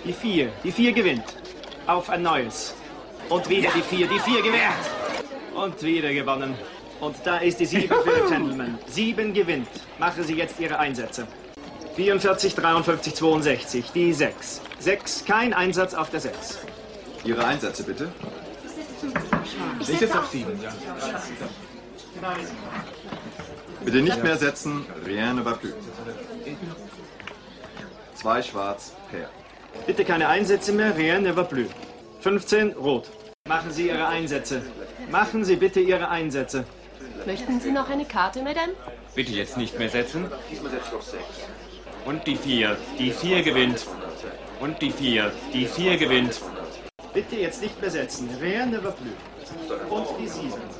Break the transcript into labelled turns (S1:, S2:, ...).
S1: Die 4. Die 4 gewinnt. Auf ein neues. Und wieder die 4. Die 4 gewinnt. Und wieder gewonnen. Und da ist die 7 für den Gentleman. 7 gewinnt. Machen Sie jetzt Ihre Einsätze. 44, 53, 62. Die 6. 6, kein Einsatz auf der 6.
S2: Ihre Einsätze bitte.
S3: Ich setze auf 7, ja.
S2: Bitte nicht mehr setzen. Rien ne va plus. 2 schwarz, Pair.
S1: Bitte keine Einsätze mehr. Rien ne va plus. 15, rot. Machen Sie Ihre Einsätze. Machen Sie bitte Ihre Einsätze.
S4: Möchten Sie noch eine Karte, Madame?
S5: Bitte jetzt nicht mehr setzen. Und die 4. Die 4 gewinnt. Und die 4. Die 4 gewinnt.
S1: Bitte jetzt nicht mehr setzen. Rien ne va plus. Und die 7.